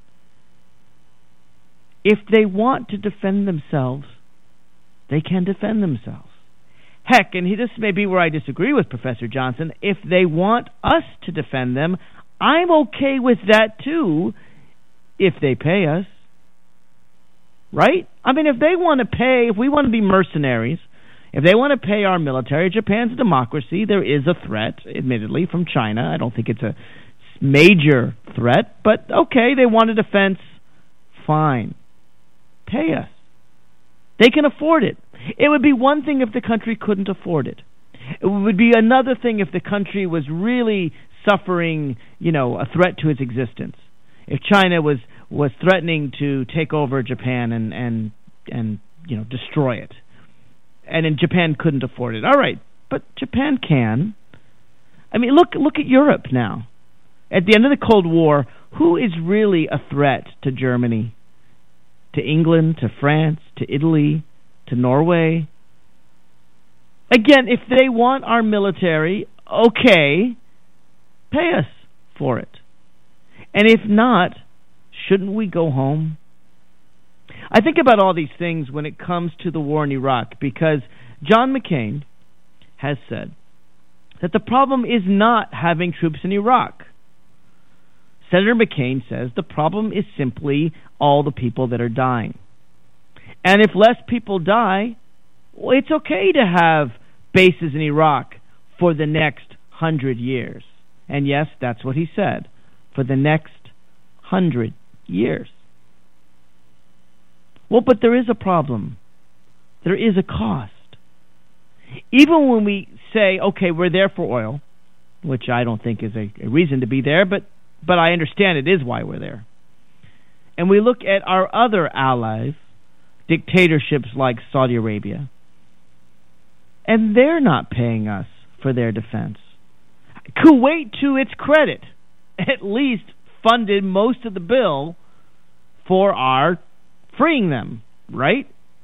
If they want to defend themselves, they can defend themselves. Heck, and this may be where I disagree with Professor Johnson, if they want us to defend them, I'm okay with that too, if they pay us. Right? I mean, if they want to pay, if we want to be mercenaries, if they want to pay our military, Japan's a democracy. There is a threat, admittedly, from China. I don't think it's a major threat, but okay, they want a defense. Fine. Pay us. They can afford it. It would be one thing if the country couldn't afford it. It would be another thing if the country was really suffering, a threat to its existence. If China was threatening to take over Japan and destroy it. And then Japan couldn't afford it. All right, but Japan can. I mean, look at Europe now. At the end of the Cold War, who is really a threat to Germany? To England, to France, to Italy, to Norway? Again, if they want our military, okay, pay us for it. And if not, shouldn't we go home? I think about all these things when it comes to the war in Iraq, because John McCain has said that the problem is not having troops in Iraq. Senator McCain says the problem is simply all the people that are dying. And if less people die, well, it's okay to have bases in Iraq for the next 100 years. And yes, that's what he said, for the next 100 years. Well, but there is a problem. There is a cost. Even when we say, okay, we're there for oil, which I don't think is a reason to be there, but I understand it is why we're there. And we look at our other allies, dictatorships like Saudi Arabia, and they're not paying us for their defense. Kuwait, to its credit, at least funded most of the bill for our freeing them, right?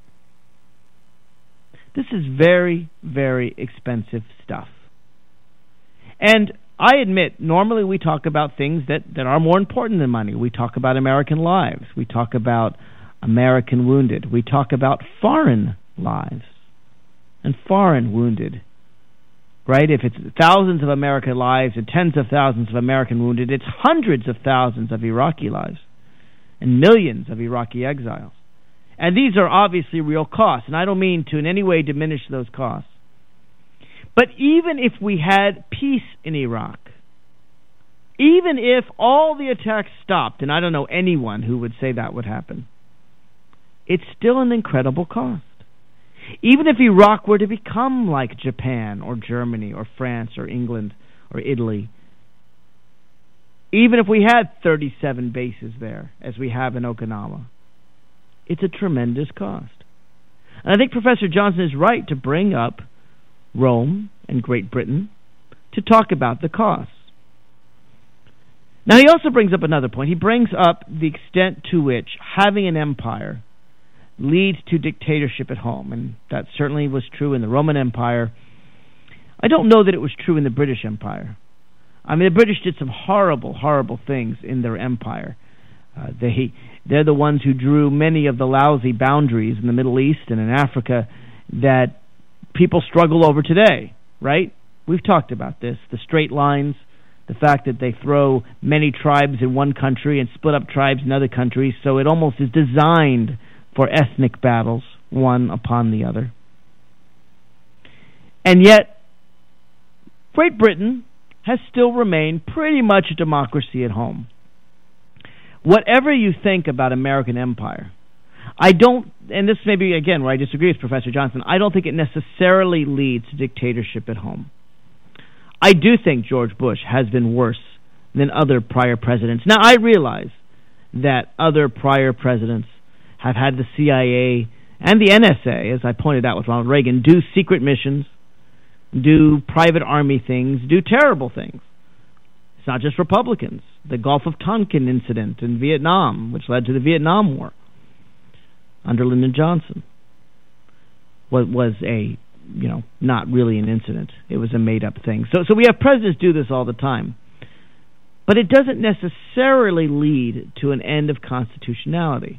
This is very, very expensive stuff. And I admit, normally we talk about things that are more important than money. We talk about American lives. We talk about American wounded. We talk about foreign lives and foreign wounded. Right? If it's thousands of American lives and tens of thousands of American wounded, it's hundreds of thousands of Iraqi lives and millions of Iraqi exiles. And these are obviously real costs, and I don't mean to in any way diminish those costs. But even if we had peace in Iraq, even if all the attacks stopped, and I don't know anyone who would say that would happen, it's still an incredible cost. Even if Iraq were to become like Japan or Germany or France or England or Italy, even if we had 37 bases there, as we have in Okinawa, it's a tremendous cost. And I think Professor Johnson is right to bring up Rome and Great Britain to talk about the costs. Now, he also brings up another point. He brings up the extent to which having an empire leads to dictatorship at home, and that certainly was true in the Roman Empire. I don't know that it was true in the British Empire. I mean, the British did some horrible, horrible things in their empire. They're the ones who drew many of the lousy boundaries in the Middle East and in Africa that people struggle over today, right? We've talked about this, the straight lines, the fact that they throw many tribes in one country and split up tribes in other countries, so it almost is designed for ethnic battles, one upon the other. And yet, Great Britain has still remained pretty much a democracy at home. Whatever you think about American empire, I don't, and this may be, again, where I disagree with Professor Johnson, I don't think it necessarily leads to dictatorship at home. I do think George Bush has been worse than other prior presidents. Now, I realize that other prior presidents have had the CIA and the NSA, as I pointed out with Ronald Reagan, do secret missions, do private army things, do terrible things. It's not just Republicans. The Gulf of Tonkin incident in Vietnam, which led to the Vietnam War under Lyndon Johnson, was a not really an incident. It was a made-up thing. So we have presidents do this all the time. But it doesn't necessarily lead to an end of constitutionality.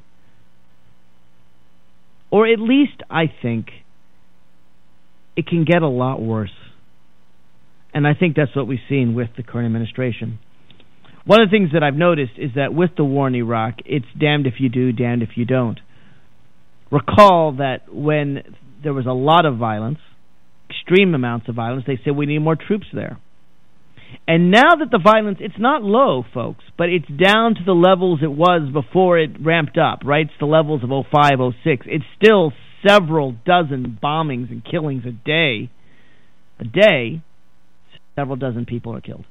Or at least, I think, it can get a lot worse. And I think that's what we've seen with the current administration. One of the things that I've noticed is that with the war in Iraq, it's damned if you do, damned if you don't. Recall that when there was a lot of violence, extreme amounts of violence, they said we need more troops there. And now that the violence, it's not low, folks, but it's down to the levels it was before it ramped up, right? It's the levels of 05, 06. It's still several dozen bombings and killings a day. A day, several dozen people are killed.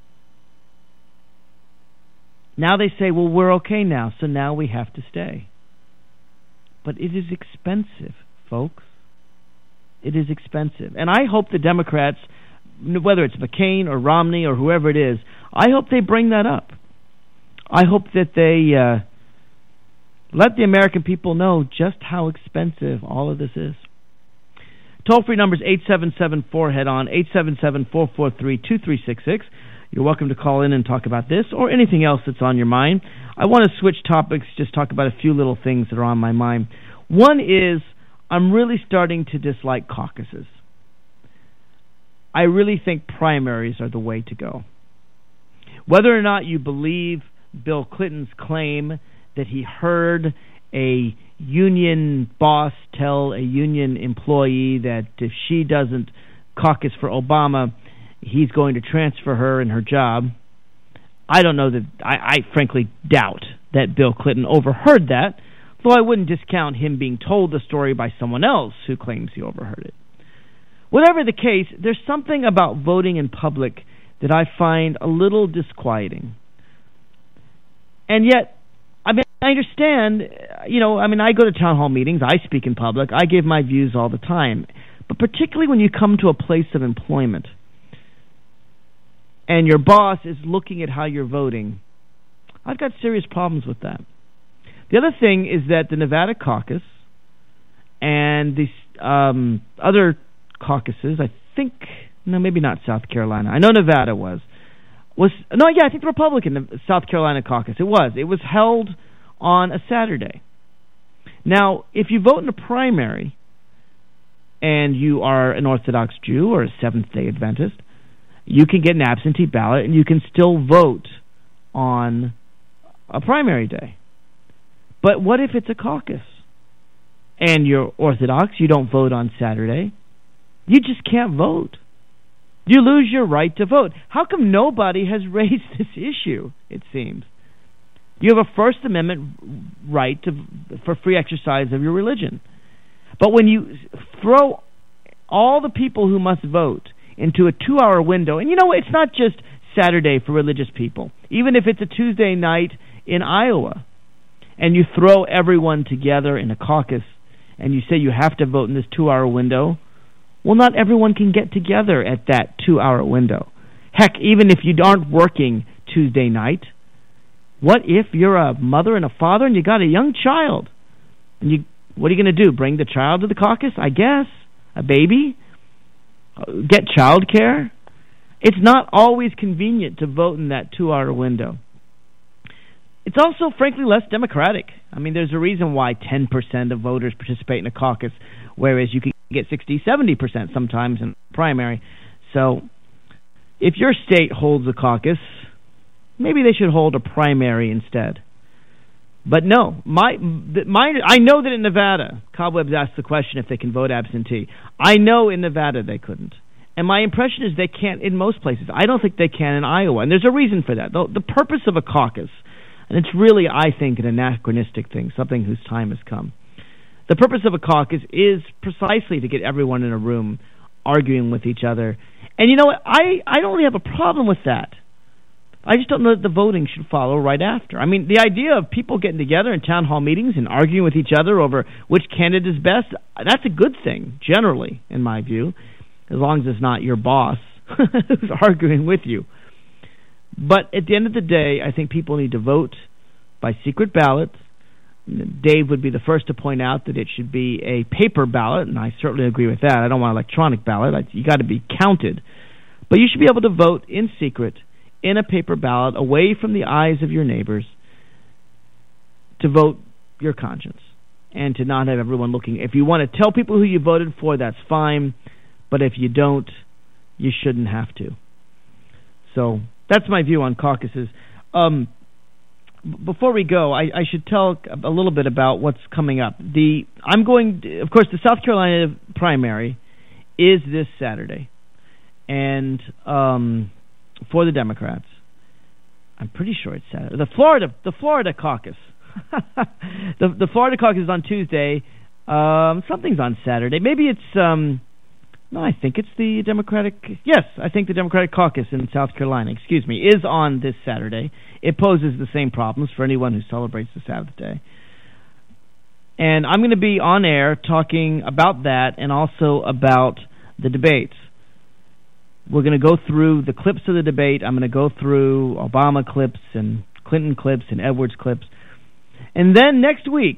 Now they say, well, we're okay now, so now we have to stay. But it is expensive, folks. It is expensive. And I hope the Democrats, whether it's McCain or Romney or whoever it is, I hope they bring that up. I hope that they let the American people know just how expensive all of this is. Toll-free number is 877-4-HEAD-ON, 877-443-2366. You're welcome to call in and talk about this or anything else that's on your mind. I want to switch topics, just talk about a few little things that are on my mind. One is I'm really starting to dislike caucuses. I really think primaries are the way to go. Whether or not you believe Bill Clinton's claim that he heard a union boss tell a union employee that if she doesn't caucus for Obama, he's going to transfer her and her job. I don't know that, I frankly doubt that Bill Clinton overheard that, though I wouldn't discount him being told the story by someone else who claims he overheard it. Whatever the case, there's something about voting in public that I find a little disquieting. And yet, I understand, I go to town hall meetings, I speak in public, I give my views all the time, but particularly when you come to a place of employment, and your boss is looking at how you're voting, I've got serious problems with that. The other thing is that the Nevada caucus and the other caucuses, I think, maybe not South Carolina. I know Nevada I think the Republican South Carolina caucus, it was held on a Saturday. Now, if you vote in a primary and you are an Orthodox Jew or a Seventh-day Adventist, you can get an absentee ballot and you can still vote on a primary day. But what if it's a caucus and you're Orthodox, you don't vote on Saturday? You just can't vote. You lose your right to vote. How come nobody has raised this issue, it seems? You have a First Amendment right for free exercise of your religion. But when you throw all the people who must vote into a 2-hour window, and it's not just Saturday for religious people. Even if it's a Tuesday night in Iowa, and you throw everyone together in a caucus, and you say you have to vote in this 2-hour window, well, not everyone can get together at that 2-hour window. Heck, even if you aren't working Tuesday night, what if you're a mother and a father and you got a young child? And what are you going to do? Bring the child to the caucus? I guess. A baby? Get child care? It's not always convenient to vote in that 2-hour window. It's also, frankly, less democratic. There's a reason why 10% of voters participate in a caucus, whereas you can get 60, 70% sometimes in primary. So if your state holds a caucus, maybe they should hold a primary instead. But no, I know that in Nevada, Cobwebs asked the question if they can vote absentee. I know in Nevada they couldn't. And my impression is they can't in most places. I don't think they can in Iowa. And there's a reason for that. The purpose of a caucus, and it's really, I think, an anachronistic thing, something whose time has come. The purpose of a caucus is precisely to get everyone in a room arguing with each other. And you know what? I don't really have a problem with that. I just don't know that the voting should follow right after. The idea of people getting together in town hall meetings and arguing with each other over which candidate is best, that's a good thing, generally, in my view, as long as it's not your boss who's arguing with you. But at the end of the day, I think people need to vote by secret ballots. Dave would be the first to point out that it should be a paper ballot, and I certainly agree with that. I don't want an electronic ballot. You got to be counted. But you should be able to vote in secret in a paper ballot away from the eyes of your neighbors to vote your conscience and to not have everyone looking. If you want to tell people who you voted for, that's fine. But if you don't, you shouldn't have to. So that's my view on caucuses. Before we go, I should tell a little bit about what's coming up. Of course, the South Carolina primary is this Saturday, and for the Democrats, I'm pretty sure it's Saturday. The Florida caucus, the Florida caucus is on Tuesday. Something's on Saturday. Maybe it's no, I think it's the Democratic. Yes, I think the Democratic caucus in South Carolina, is on this Saturday. It poses the same problems for anyone who celebrates the Sabbath day. And I'm going to be on air talking about that and also about the debates. We're going to go through the clips of the debate. I'm going to go through Obama clips and Clinton clips and Edwards clips. And then next week,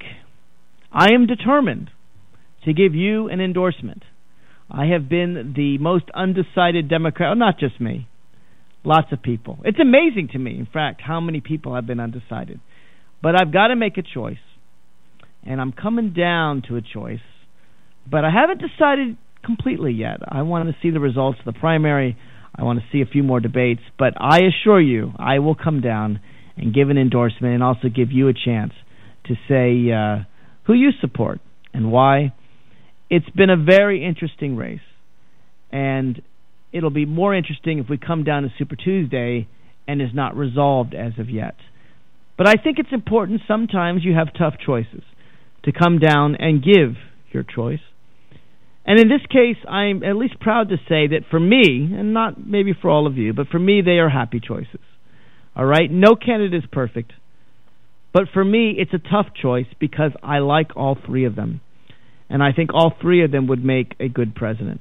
I am determined to give you an endorsement. I have been the most undecided Democrat, not just me, lots of people. It's amazing to me, in fact, how many people have been undecided. But I've got to make a choice, and I'm coming down to a choice, but I haven't decided completely yet. I want to see the results of the primary. I want to see a few more debates, but I assure you I will come down and give an endorsement and also give you a chance to say who you support and why. It's been a very interesting race, and it'll be more interesting if we come down to Super Tuesday and is not resolved as of yet. But I think it's important sometimes you have tough choices to come down and give your choice. And in this case, I'm at least proud to say that for me, and not maybe for all of you, but for me, they are happy choices. All right? No candidate is perfect. But for me, it's a tough choice because I like all three of them. And I think all three of them would make a good president.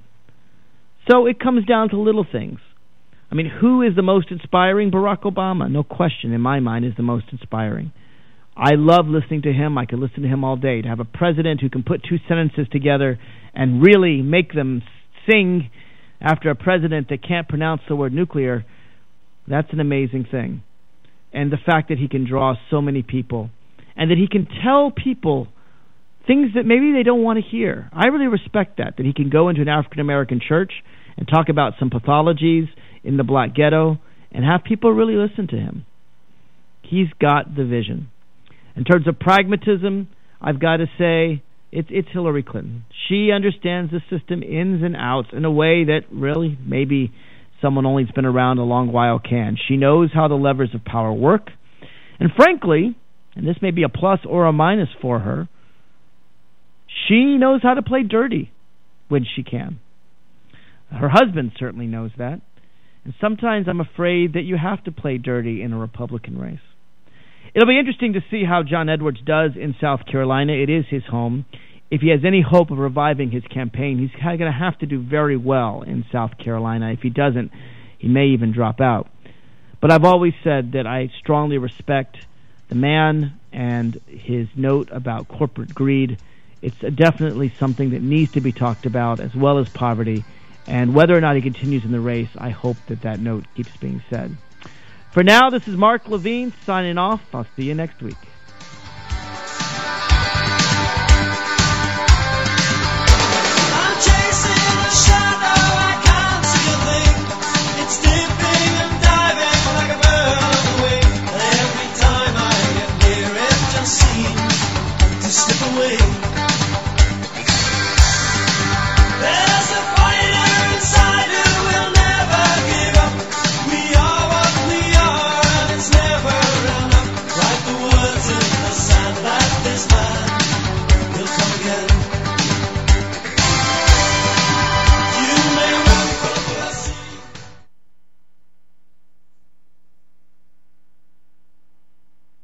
So it comes down to little things. I mean, who is the most inspiring? Barack Obama, no question, in my mind, is the most inspiring. I love listening to him. I could listen to him all day. To have a president who can put two sentences together and really make them sing after a president that can't pronounce the word nuclear, that's an amazing thing. And the fact that he can draw so many people and that he can tell people things that maybe they don't want to hear. I really respect that he can go into an African-American church and talk about some pathologies in the black ghetto and have people really listen to him. He's got the vision. In terms of pragmatism, I've got to say it's Hillary Clinton. She understands the system ins and outs in a way that really maybe someone only who's been around a long while can. She knows how the levers of power work. And frankly, and this may be a plus or a minus for her, she knows how to play dirty when she can. Her husband certainly knows that. And sometimes I'm afraid that you have to play dirty in a Republican race. It'll be interesting to see how John Edwards does in South Carolina. It is his home. If he has any hope of reviving his campaign, he's going to have to do very well in South Carolina. If he doesn't, he may even drop out. But I've always said that I strongly respect the man and his note about corporate greed. It's definitely something that needs to be talked about, as well as poverty. And whether or not he continues in the race, I hope that note keeps being said. For now, this is Mark Levine signing off. I'll see you next week.